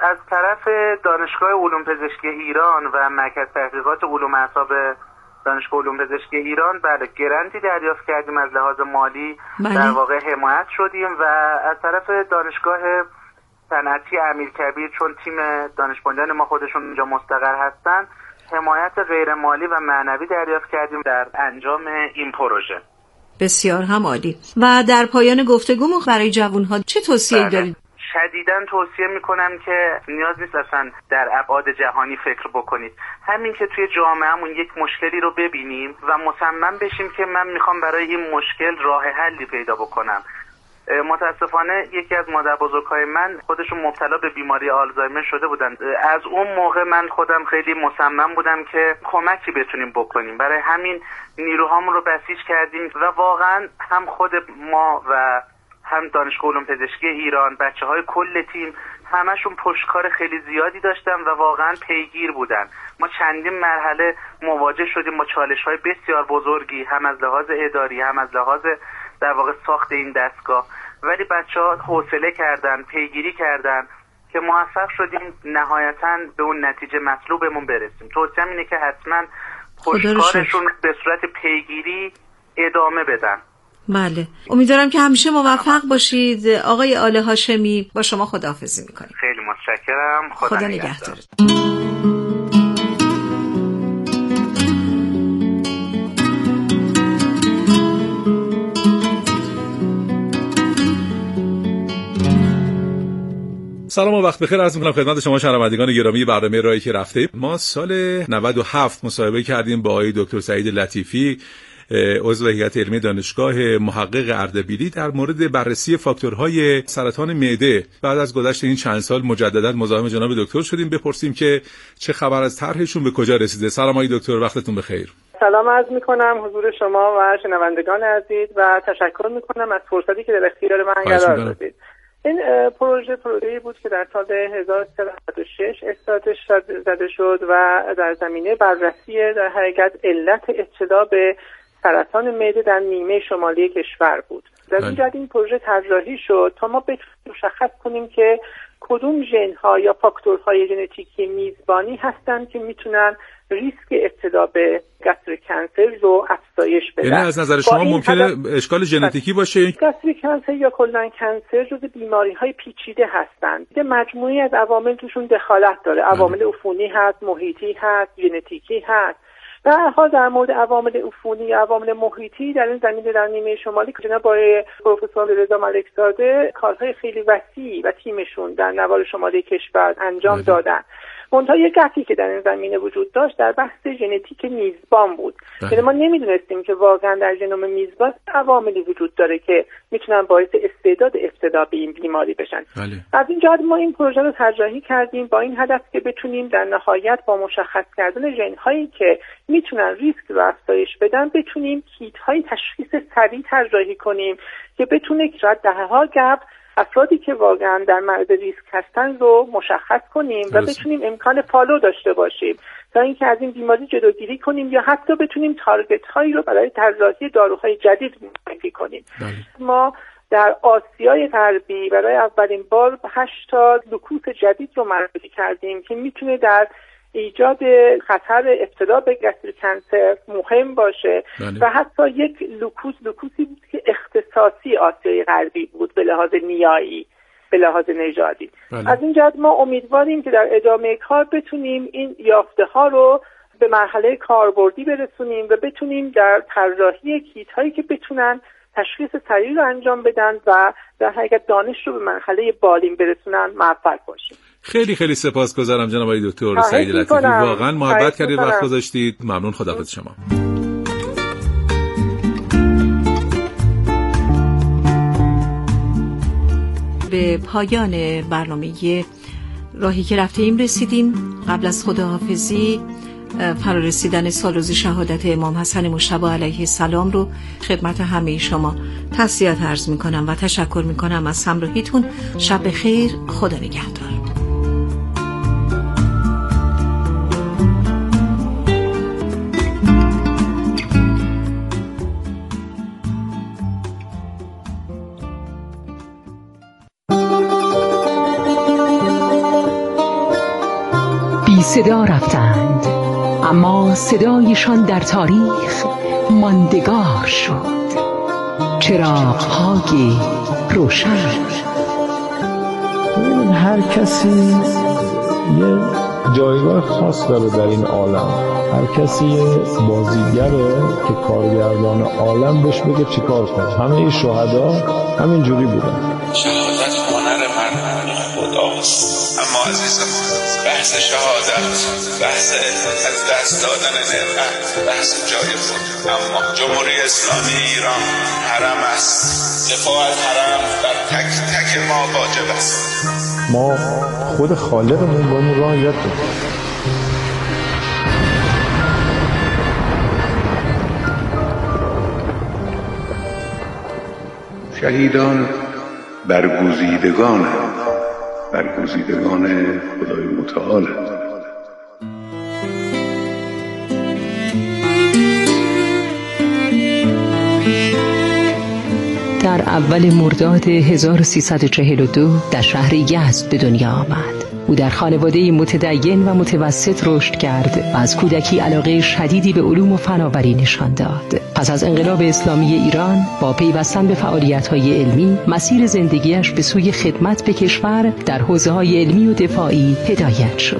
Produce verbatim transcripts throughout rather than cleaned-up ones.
از طرف دانشگاه علوم پزشکی ایران و مرکز تحقیقات علوم اعصاب دانشگاه علوم پزشکی ایران بله گرانتی دریافت کردیم، از لحاظ مالی بله. در واقع حمایت شدیم و از طرف دانشگاه صنعتی امیرکبیر، چون تیم دانش بنیان ما خودشون اونجا مستقر هستن، حمایت غیر مالی و معنوی دریافت کردیم در انجام این پروژه. بسیار هم عالی. و در پایان گفتگومون برای جوان‌ها چه توصیه‌ای بله. دارید؟ شدیداً توصیه میکنم که نیاز نیست اصلا در ابعاد جهانی فکر بکنید، همین که توی جامعهمون یک مشکلی رو ببینیم و مصمم بشیم که من میخوام برای این مشکل راه حلی پیدا بکنم. متاسفانه یکی از مادر بزرگای من خودشون مبتلا به بیماری آلزایمر شده بودن. از اون موقع من خودم خیلی مصمم بودم که کمکی بتونیم بکنیم، برای همین نیروهامون رو بسیج کردیم و واقعا هم خود ما و هم دانشگاه علوم پزشکی ایران، بچه‌های کل تیم همشون پشتکار خیلی زیادی داشتن و واقعا پیگیر بودن. ما چندین مرحله مواجه شدیم با چالش‌های بسیار بزرگی، هم از لحاظ اداری هم از لحاظ در واقع ساخت این دستگاه، ولی بچه‌ها حوصله کردن، پیگیری کردن که موفق شدیم نهایتاً به اون نتیجه مطلوبمون برسیم. توصیه‌ام اینه که حتما پشتکارشون به صورت پیگیری ادامه بدن. بله، امیدوارم که همیشه موفق باشید. آقای آل هاشمی، با شما خداحافظی میکنیم. خیلی متشکرم. خدا, خدا نگهدار. سلام و وقت بخیر عرض می‌کنم خدمت شما شنوندگان گرامی برنامه راهی که رفته. ما سال نود و هفت مصاحبه کردیم با آقای دکتر سعید لطیفی، عضو هیئت علمی دانشگاه محقق اردبیلی، در مورد بررسی فاکتورهای سرطان معده. بعد از گذشت این چند سال مجددا مزاحم جناب دکتر شدیم بپرسیم که چه خبر از طرحشون به کجا رسیده. سلام آقای دکتر، وقتتون بخیر. سلام عرض می‌کنم حضور شما و شنوندگان عزیز و تشکر می‌کنم از فرصتی که در اختیار من قرار دادید. این پروژه پروژه‌ای بود که در سال هزار و سیصد و نود و شش استارتش زده شد و در زمینه بررسی در حقیقت علت ابتلا به سرطان معده در نیمه شمالی کشور بود. در این جهت این پروژه طراحی شد تا ما بتونیم مشخص کنیم که کدوم ژن‌ها یا فاکتورهای ژنتیکی میزبانی هستند که میتونن ریسک ابتلا به گاستریک کانسر رو افزایش بدن. یعنی از نظر شما ممکنه اشکال ژنتیکی باشه؟ گاستریک کانسر یا کلا کانسر جزو بیماری‌های پیچیده هستند. یه مجموعی از عوامل توشون دخالت داره. عوامل عفونی هست، محیطی هست، ژنتیکی هست. در حال در مورد عوامل عفونی یا عوامل محیطی در این زمینه در نیمه شمالی که جناب آقای پروفسور رضا ملکزاده کارهای خیلی وسیع و تیمشون در نوار شمالی کشور انجام بله. دادن. منتها یک گپی که در این زمینه وجود داشت در بحث ژنتیک میزبان بود. یعنی ما نمیدونستیم که واقعا در ژنوم میزبان عواملی وجود داره که میتونن باعث استعداد ابتلا به این بیماری بشن. بله. از این جهت ما این پروژه رو طراحی کردیم با این هدف که بتونیم در نهایت با مشخص کردن ژن‌هایی که میتونن ریسک رو افزایش بدن بتونیم کیت‌های تشخیص سریع طراحی کنیم که بتونه شاید دهه‌ها قبل افرادی که واقعا در معرض ریسک هستن رو مشخص کنیم و بتونیم امکان فالو داشته باشیم تا اینکه از این بیماری جلوگیری کنیم یا حتی بتونیم تارگت هایی رو برای طراحی داروهای جدید معرفی کنیم. بله. ما در آسیای غربی برای اولین بار هشت تا لوکوس جدید رو معرفی کردیم که میتونه در ایجاد خطر ابتلا به گاستریک کانسر مهم باشه. بله. و حتی یک لوکوس لوکوسی بود که اختصاصی آسیای غربی بود به لحاظ نیایی، به لحاظ نژادی. بله. از این جهت ما امیدواریم که در ادامه کار بتونیم این یافته ها رو به مرحله کاربردی برسونیم و بتونیم در طراحی کیت هایی که بتونن تشخیص سریع رو انجام بدن و در حقیقت دانش رو به مرحله بالین برسونن موفق باشیم. خیلی خیلی سپاسگزارم جناب آقای دکتر سعید لطیفی، واقعا محبت کردید، وقت گذاشتید. ممنون، خداحافظ شما. به پایان برنامه راهی که رفته ایم رسیدیم. قبل از خداحافظی فرارسیدن سالروز شهادت امام حسن مجتبی علیه السلام رو خدمت همه شما تسلیت عرض میکنم و تشکر میکنم از همراهیتون. شب خیر، خدا نگهدار. بی صدا رفتند، اما صدایشان در تاریخ ماندگار شد. چراغ‌های روشن. هر کسی یه جایگاه خاص داره در این عالم. هر کسی یه بازیگره که کارگردان عالم بهش بگه چی کار کنه. همه شهدا همین جوری بودن. شهادت هنر مردم خداست. اما عزیزم بحث شهادت، بحث از دست دادن نعمت، بحث جای خود. اما جمهوری اسلامی ایران حرم است. دفاع از حرم بر تک تک ما واجب است. ما خود خالقمون با این راه یاد دادیم. شهیدان برگزیدگان برگزیدگان خدای متعال. در اول مرداد هزار و سیصد و چهل و دو در شهر یزد به دنیا آمد. او در خانواده متدین و متوسط رشد کرد و از کودکی علاقه شدیدی به علوم و فناوری نشان داد. پس از انقلاب اسلامی ایران با پیوستن به فعالیت‌های علمی، مسیر زندگیش به سوی خدمت به کشور در حوزه‌های علمی و دفاعی هدایت شد.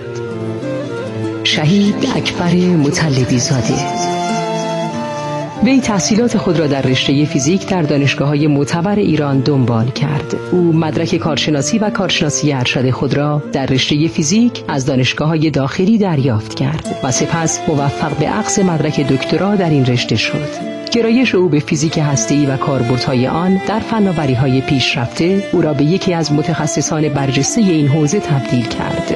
شهید اکبر مطلبی زاده وی تحصیلات خود را در رشته فیزیک در دانشگاه‌های معتبر ایران دنبال کرد. او مدرک کارشناسی و کارشناسی ارشد خود را در رشته فیزیک از دانشگاه‌های داخلی دریافت کرد و سپس موفق به اخذ مدرک دکترا در این رشته شد. گرایش او به فیزیک هسته‌ای و کاربردهای آن در فناوری‌های پیشرفته او را به یکی از متخصصان برجسته این حوزه تبدیل کرد.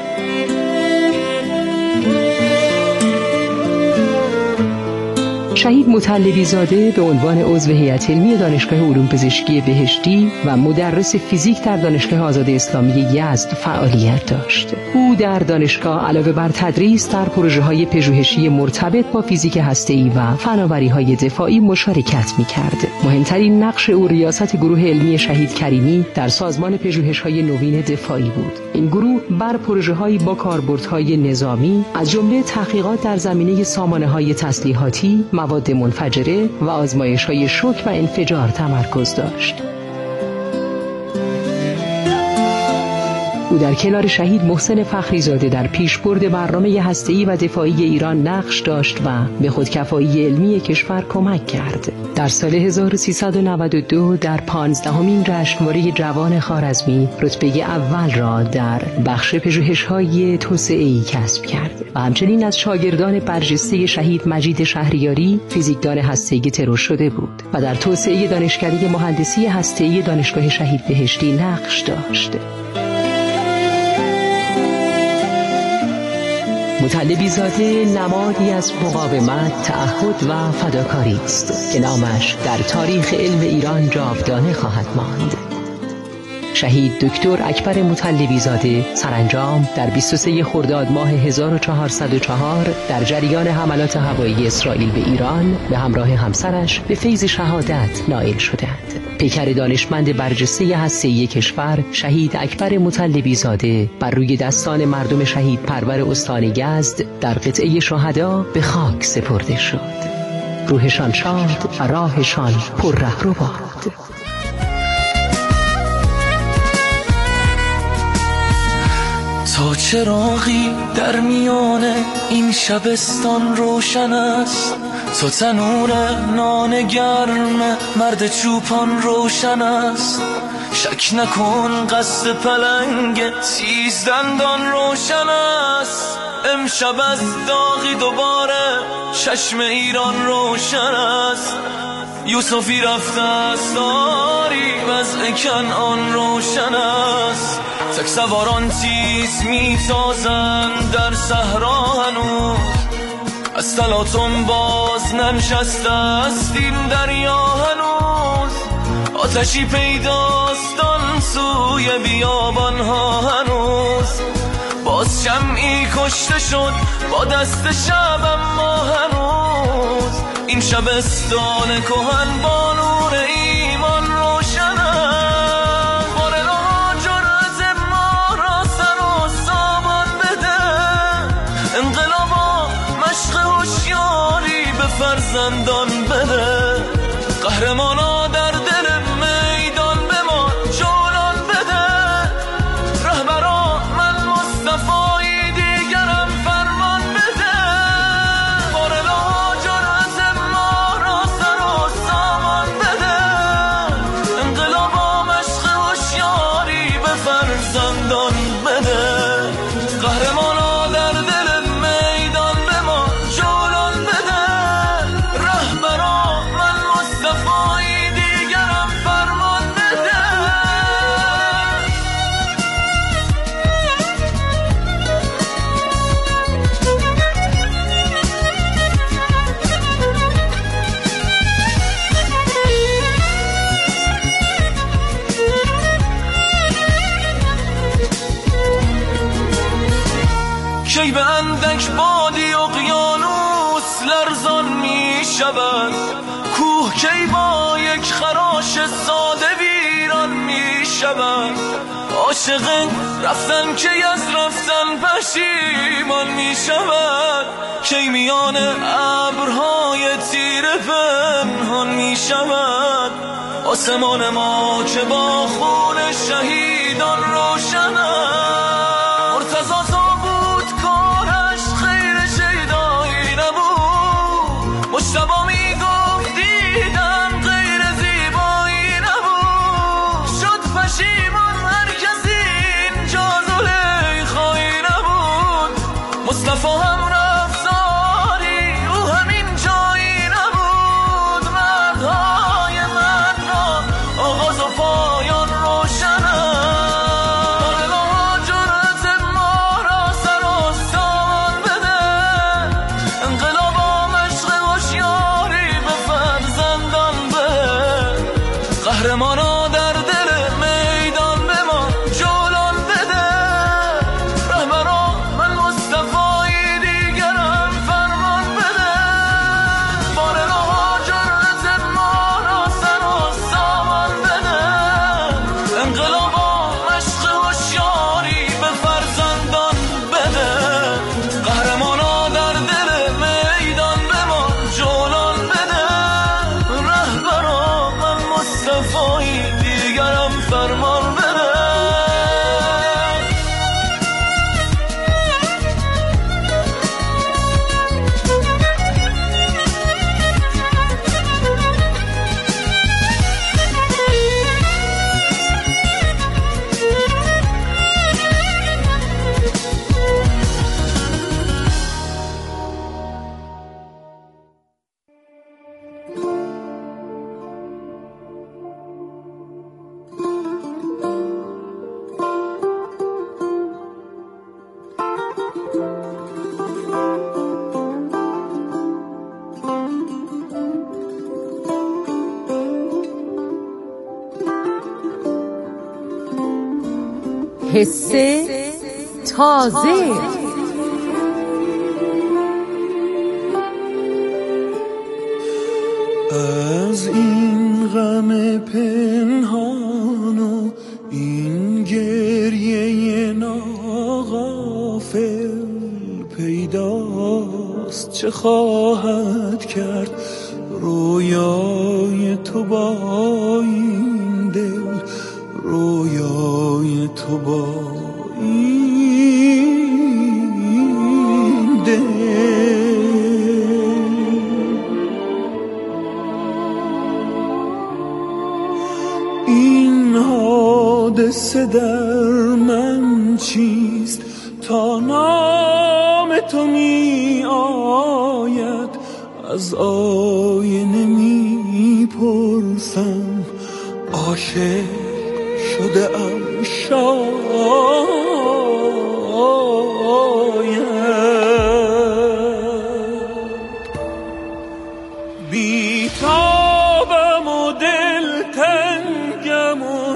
شهید مطلبی زاده به عنوان عضو هیئت علمی دانشگاه علوم پزشکی بهشتی و مدرس فیزیک در دانشگاه آزاد اسلامی یزد فعالیت داشت. او در دانشگاه علاوه بر تدریس در پروژه‌های پژوهشی مرتبط با فیزیک هسته‌ای و فناوری‌های دفاعی مشارکت می‌کرد. مهمترین نقش او ریاست گروه علمی شهید کریمی در سازمان پژوهش‌های نوین دفاعی بود. این گروه بر پروژه‌هایی با کاربردهای نظامی از جمله تحقیقات در زمینه سامانه‌های تسلیحاتی، مواد منفجره و آزمایش‌های شوک و انفجار تمرکز داشت. او در کنار شهید محسن فخریزاده در پیشبرد برنامه هسته‌ای و دفاعی ایران نقش داشت و به خودکفایی علمی کشور کمک کرد. در سال هزار و سیصد و نود و دو در پانزدهمین جشنواره جوان خوارزمی رتبه اول را در بخش پژوهش‌های توسعه‌ای کسب کرد و همچنین از شاگردان برجسته شهید مجید شهریاری فیزیکدان هسته‌ای ترور شده بود و در توسعه دانشکده مهندسی هسته‌ای دانشگاه شهید بهشتی نقش داشت. مطلبی زاده نمادی از مقاومت، تعهد و فداکاری است که نامش در تاریخ علم ایران جاودانه خواهد ماند. شهید دکتر اکبر مطلبی زاده سرانجام در بیست و سوم خرداد ماه هزار و چهارصد و چهار در جریان حملات هوایی اسرائیل به ایران به همراه همسرش به فیض شهادت نائل شدند. پیکر دانشمند برجسته هسته‌ای کشور شهید اکبر مطلبی زاده بر روی دستان مردم شهید پرور استان یزد در قطعه شهدا به خاک سپرده شد. روحشان شاد و راهشان پر رهرو باد. تا چراغی در میان این شبستان روشن است، تا تنور نان گرم مرد چوپان روشن است. شک نکن قصد پلنگ تیز دندان روشن است. امشب از داغی دوباره چشم ایران روشن است. یوسفی رفته است داری وضع کنعان روشن است. تک سواران تیز میتازند در صحرا هنوز، از تلاطم باز ننشسته است این دریا هنوز. آتشی پیداست آن سوی بیابان ها هنوز، باز شمعی کشته شد با دست شب اما هنوز. این شبستان کهن با نور ایمان روشن است. بارلا جرأت ما را سر و سامان بده، انقلابا مشق هوشیاری به فرزندان بده، قهرمانا در دل میدان به ما جولان بده، رهبرا من مصطفی دیگرم فرمان بده، بارلا جرأت ما را سر و سامان بده، انقلابا مشق هوشیاری به فرزندان بده، قهرمانا در دل میدان به ما جولان بده، رهبرا من مصطفی دیگرم فرمان بده. کی به اندک بادی اقیانوس لرزان می شود، کوه کی با یک خراش ساده ویران می شود، عاشق رفتن کی از رفتن پشیمان می شود، کی میان ابرهای تیره پنهان می شود، آسمان ما که با خون شهیدان روشن است، مرتضی بود کارش خیر شیدایی نبود، مجتبی میگفت دیدن غیر زیبایی نبود، شد پشیمان هر کسی اینجا زلیخایی نبود، مصطفی هم رفتاری او همین جایی نبود، مردهای من را آغاز و پایان روشن است، بارلا جرأت ما را سر و سامان بده، انقلابا مشق هوشیاری به فرزندان بده، قهرمانا در دل میدان به ما جولان بده، رهبرا من مصطفی دیگرم فرمان بده، بارلا جرأت ما را سر و سامان بده، انقلابا مشق هوشیاری به فرزندان بده، قهرمانا در دل میدان به ما جولان بده، رهبرا من مصطفی دیگرم فرمان بده. حس تازه. از این غم پنهان و این گریه ناغافل پیداست چه خواهد کرد رویای تو با این دل، رویای تو با این دل. این حادثه در من چیست تا نام تو می آید، از آینه می پرسم عاشق شده ام شاید، بیتابم و دلتنگم و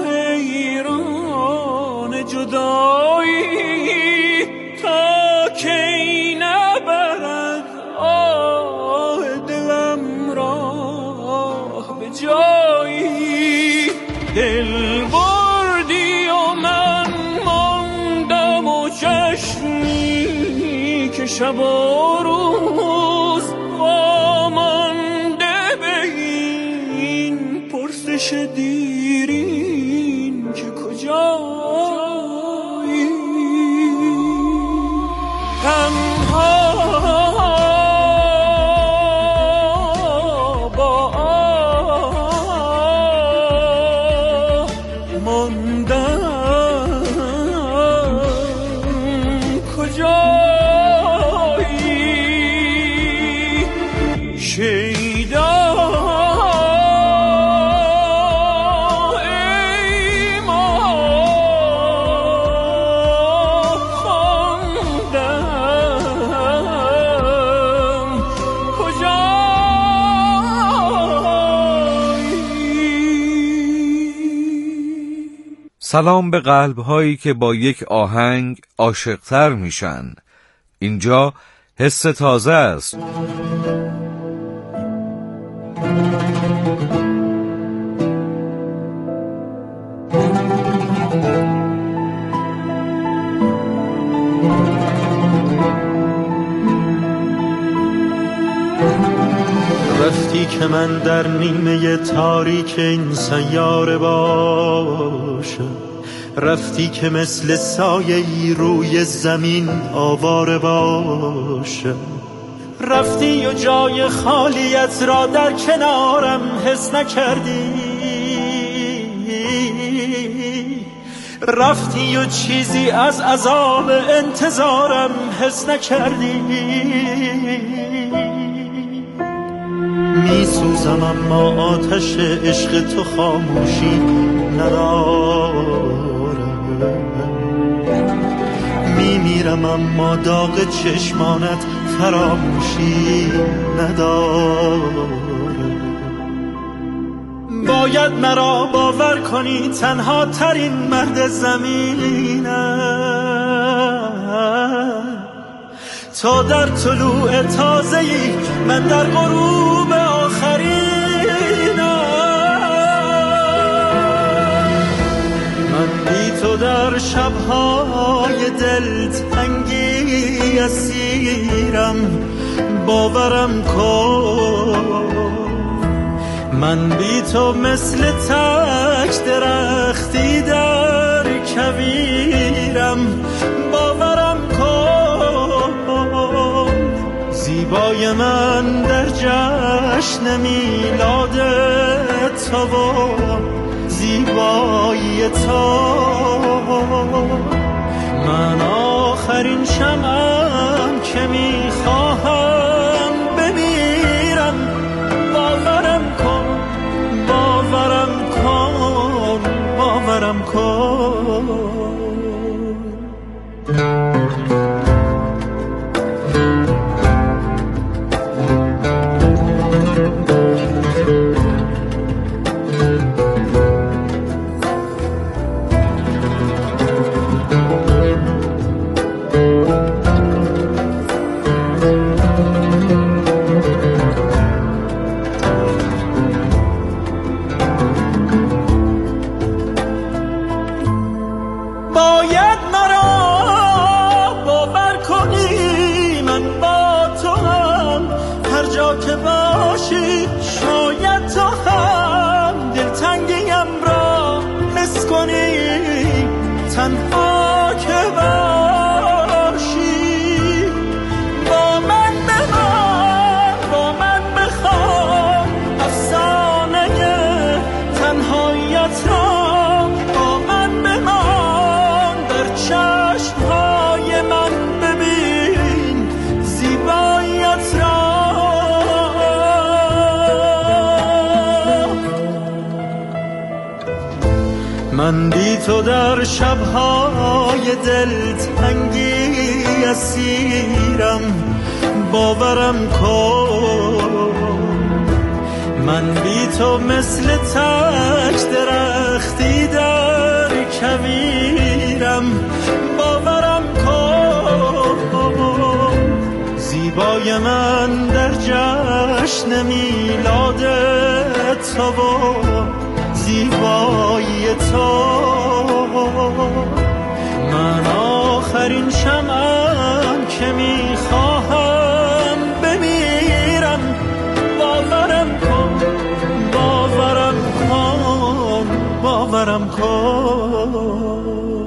حیران جدایی، تا کی نبرد آه دلم راه به جایی، دل بردی و من شب و روز وامانده به این پرسش دیرین که کجایی تنها سلام به قلب‌هایی که با یک آهنگ عاشق‌تر میشن. اینجا حس تازه است. رفتی که من در نیمه تاریک این سیاره باشم، رفتی که مثل سایه‌ای روی زمین آواره باشم، رفتی و جای خالیت را در کنارم حس نکردی، رفتی و چیزی از عذاب انتظارم حس نکردی. می سوزم اما آتش عشق تو خاموشی ندارم، می میرم اما داغ چشمانت فراموشی ندارم. باید مرا باور کنی تنها ترین مرد زمینم، تا در طلوع تازه‌ای من در غروب آخرینم. من بی تو در شب‌های دلتنگی اسیرم، باورم کن. من بی تو مثل تک درختی در کویرم، باورم کن. زیبای من در جشن میلاد تو و زیبایی تو، من آخرین شمعم که میخواهم بمیرم. باورم کن، باورم کن، باورم کن. تنها که باشی با من بمان، با من بخوان افسانه تنهاییت را، با من بمان در چشمهای من ببین زیباییت را. من بی تو در شب‌های دلتنگی اسیرم، باورم کن. من بی تو مثل تک درختی در کویرم، باورم کن. زیبای من در جشن میلاد تو و زیبایی تو، من آخر بر این شمعم که میخواهم بمیرم. باورم کن باورم کن باورم کن.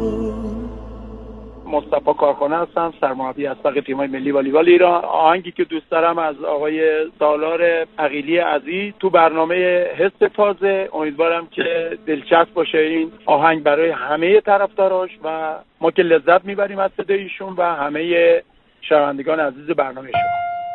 مصطفی کارخانه هستم، سرمربی اسبق تیم‌های ملی والیبال ایران. آهنگی که دوست دارم از آقای سالار عقیلی عزیز تو برنامه حس تازه. امیدوارم که دلچسب باشه این آهنگ برای همه طرفداراش و ما که لذت میبریم از صدایشون و همه شنوندگان عزیز برنامه شما.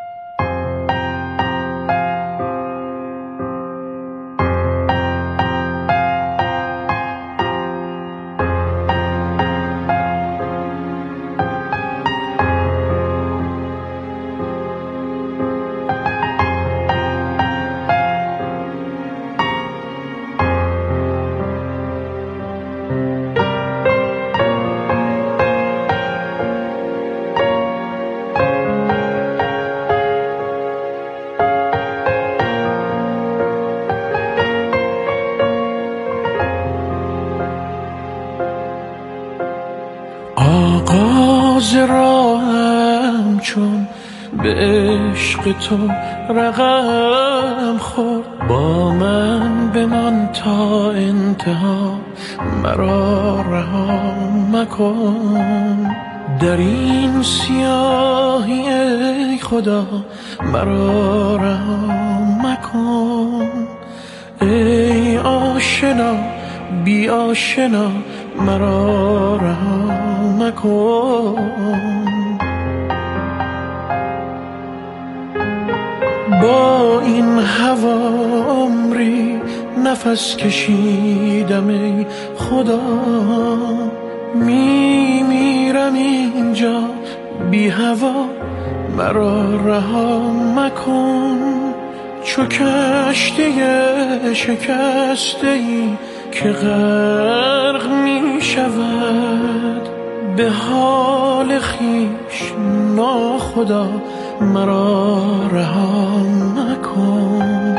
آغاز راهم چون به عشق تو رقم خورد، با من بمان تا انتها، مرا رها مکن. در این سیاهی ای خدا مرا رها مکن. ای آشنا بی آشنا مرا رها مکن. با این هوا عمری نفس کشیدم ای خدا، می میرم اینجا بی هوا مرا رها مکن. چو کشتی شکسته ای که غرق می شود، به حال خویش ناخدا مرا رها مکن.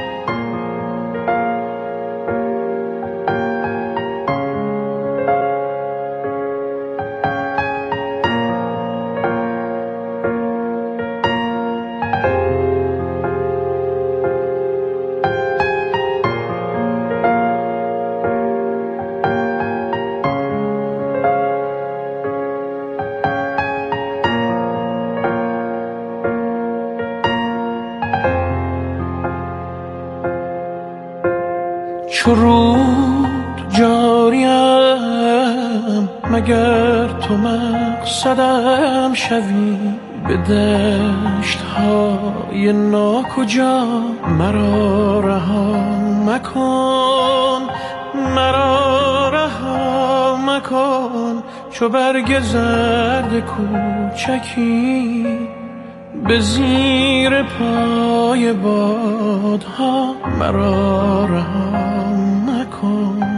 چو رود جاریم مگر تو مقصدم شوی، به دشت های ناکجا مرا رها مکن. مرا رها مکن چو برگ زرد کوچکی، به زیر پای بادها مرا رها مکن.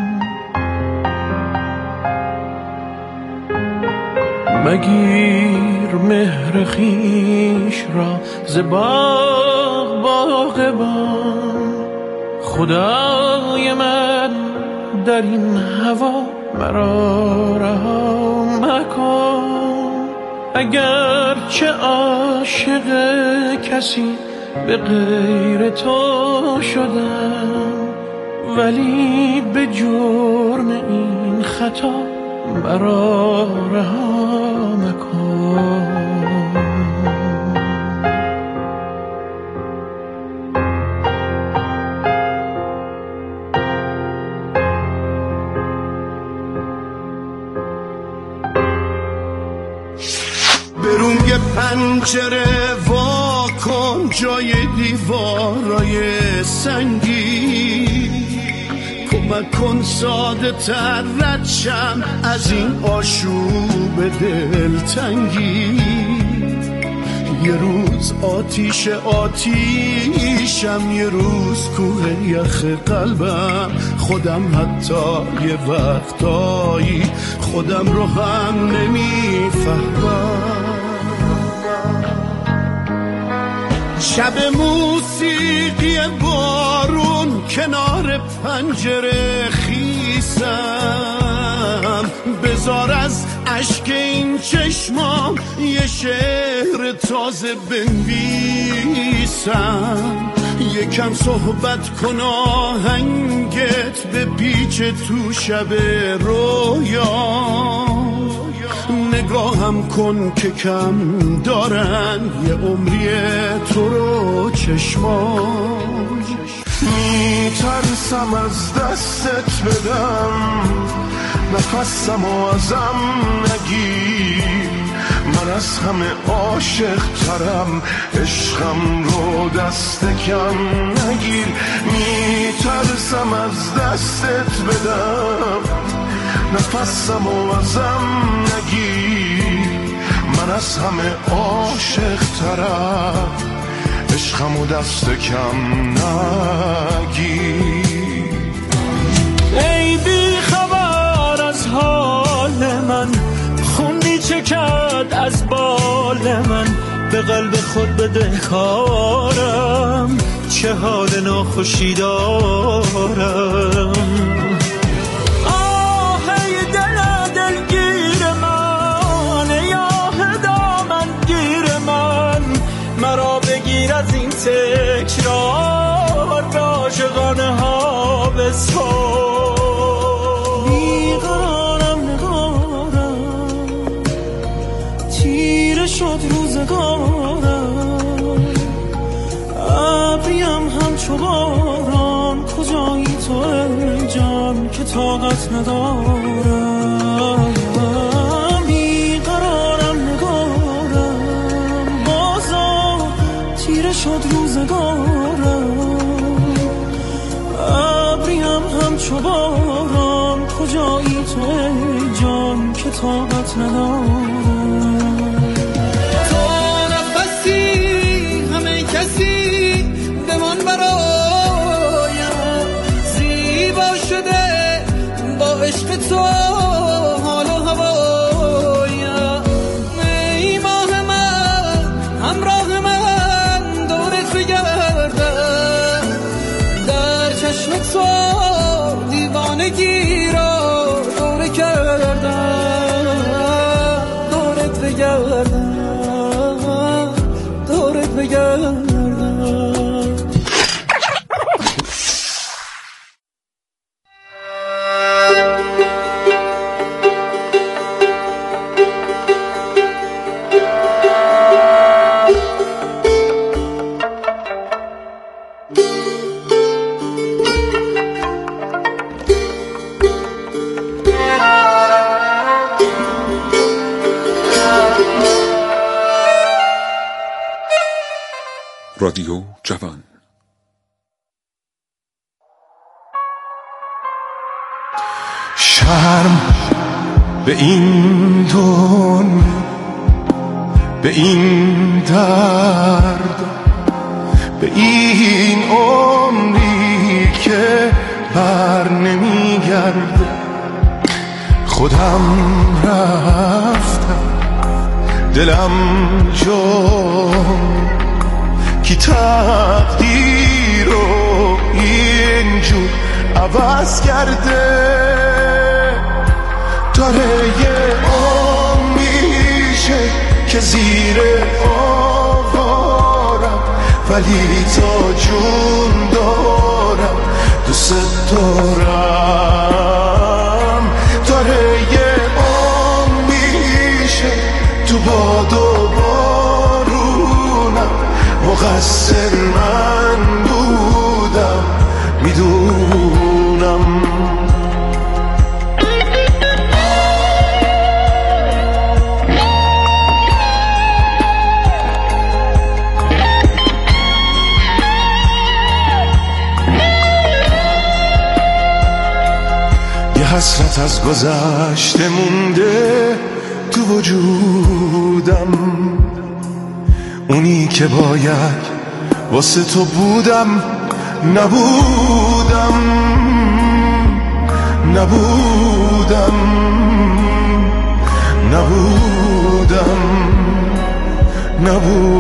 مگیر مهر خویش را ز باغ باغبان، خدای من در این هوا مرا رها مکن. اگر چه عاشق کسی به غیر تو شدم، ولی به جرم این خطا مرا رها مکن. برونگ پنجره وا کن جای دیوارای سنگی، کمک کن ساده تر رد شم از این آشوب دلتنگی. یه روز آتیش آتیشم، یه روز کوه یخ قلبم، خودم حتی یه وقتایی خودم رو هم نمیفهمم. شب موسیقی بارون کنار پنجره خیسم، بذار از عشق این چشمام یه شعر تازه بنویسم، یکم صحبت کن آهنگت به پیچ تو شب رویا، نگاهم کن که کم دارن یه عمری تو رو چشمان. میترسم از دستت بدم نفسم و ازم نگیر، من از همه عاشق ترم عشقم رو دست کم نگیر. میترسم از دستت بدم نفسم و ازم نگیر، من از همه عاشق ترم عشقم و دست کم نگیر. ای بی خبر از حال من، خون می چکد از بال من، به قلب خود بدهکارم چه حال ناخوشی دارم. آه ای دل دلگیر من، ای آه دامن گیر من، مرا بگیر از این تکرار به عاشقانه ها بسپار. بیقرارم نگارم تیره شد روزگارم، ابریم همچو باران کجایی تو ای جان که طاقت ندارم. بیقرارم نگارم بازا تیره شد روزگارم، ابریم همچو باران کجایی تو ای جان که طاقت ندارم. تو نفسی همه کسی بمان برایم، زیبا شده با عشق تو حال و هوایم. ای ماه من همراه من دورت بگردم، در چشم تو دیوانگی را دوره کردم، دورت بگردم دورت بگردم. رادیو جوان. شرم به این دنیا، به این درد، به این عمری که بر نمیگرده. خودم رفتم دلم جون کی تقدیر رو اینجور عوض کرده. داره یه میشه که زیر آوارم، ولی تا جون دارم دوست دارم. داره یه میشه تو باد و بارونم، مقصر من بودم میدونم. یه حسرت از گذشته مونده تو وجودم، اونی که باید واسه تو بودم نبودم نبودم نبودم نبودم